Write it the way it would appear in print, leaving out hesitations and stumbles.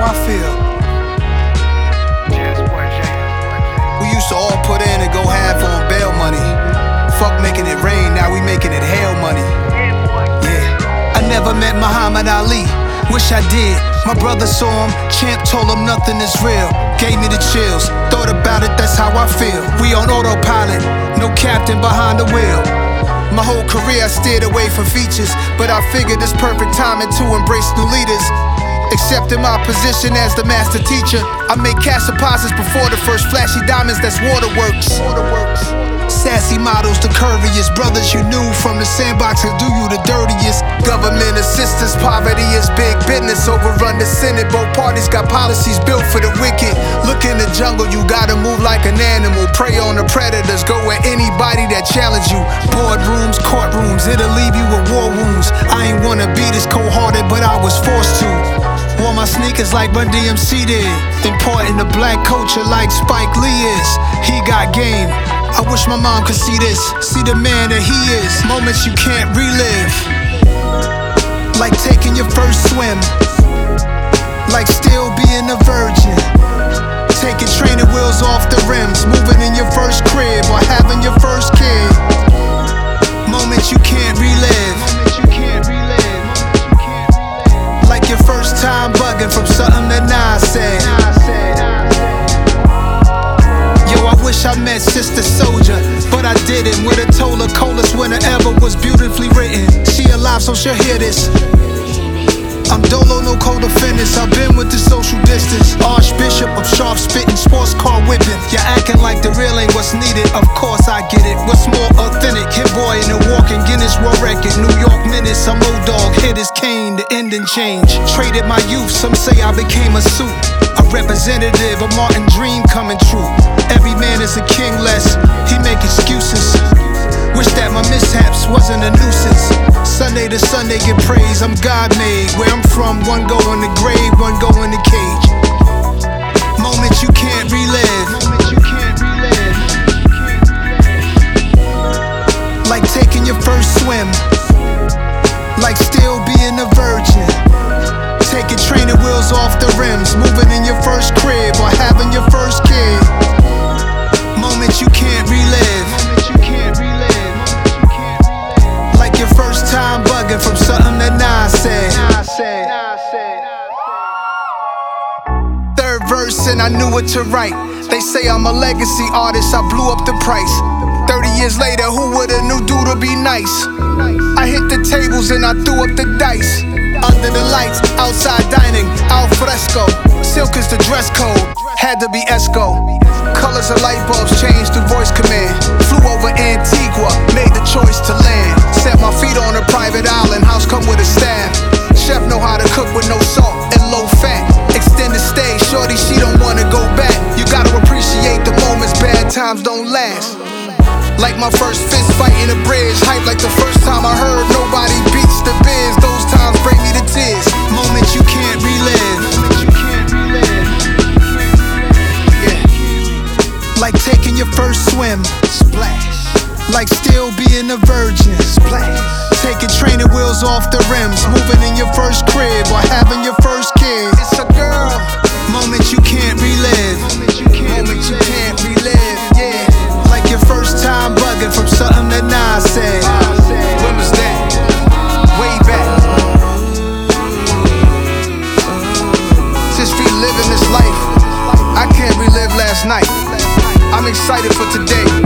I feel. We used to all put in and go half on bail money. Fuck making it rain, now we making it hail money. Yeah, I never met Muhammad Ali, wish I did. My brother saw him, champ told him nothing is real. Gave me the chills, thought about it, that's how I feel. We on autopilot, no captain behind the wheel. My whole career I steered away from features, but I figured it's perfect timing to embrace new leaders. Accepting my position as the master teacher, I make cash deposits before the first flashy diamonds, that's waterworks. Sassy models, the curviest brothers you knew from the sandbox will do you the dirtiest. Government assistance, poverty is big business. Overrun the Senate, both parties got policies built for the wicked. Look in the jungle, you gotta move like an animal. Prey on the predators, go at anybody that challenge you. Boardrooms, courtrooms, it'll leave you with war wounds. I ain't wanna be this cold-hearted, but I was forced to. Wore my sneakers like Run DMC did. Important to black culture like Spike Lee is. He got game. I wish my mom could see this, see the man that he is. Moments you can't relive, like taking your first swim, like still being a virgin, taking training wheels off the rims, moving in your first crib or having your first kid. Moments you can't relive, like your first time bugging from something that Nas said. I wish I met Sister Soldier, but I didn't. Would've told her coldest winter ever was beautifully written. She alive, so she'll hear this. I'm Dolo, no co-defendants. I've been with the social distance. Archbishop of sharp spitting, sports car whipping. You're acting like the real ain't what's needed. Of course I get it. What's more authentic? Hit boy in the walking Guinness World Record. New York minutes, I'm old dog. Hit his cane, the ending change. Traded my youth, some say I became a suit. A representative of Martin Dream coming true. Every man is a king less, he make excuses. Wish that my mishaps wasn't a nuisance. Sunday to Sunday get praise, I'm God made. Where I'm from, one go in the grave, one go in the cage. Moments you can't relive, like taking your first swim, like still being a virgin, taking training wheels off the rims, moving in your first crib or having your first kid. Moments you can't relive, like your first time bugging from something that Nas said. Third verse and I knew what to write. They say I'm a legacy artist, I blew up the price. 30 years later, who would've knew dude would be nice? I hit the tables and I threw up the dice. Under the lights, outside dining, al fresco. Silk is the dress code, had to be Esco. Colors of light bulbs changed through voice command. Flew over Antigua, made the choice to land. Set my feet on a private island, house come with a staff. Chef know how to cook with no salt and low fat. Extended stay, shorty she don't wanna go back. You gotta appreciate the moments, bad times don't last. Like my first fist fight in a bridge, hype like the first time I heard nobody beats the biz. Those times bring me to tears, moments you can't relive. Yeah, like taking your first swim, splash. Like still being a virgin, splash. Taking training wheels off the rims, moving in your first crib or having your first kid. It's a girl, moments you can't relive. Moments you can't relive, yeah. Like your first time bugging from something that Nas said. When was that? Way back. Just reliving this life, I can't relive last night. I'm excited for today.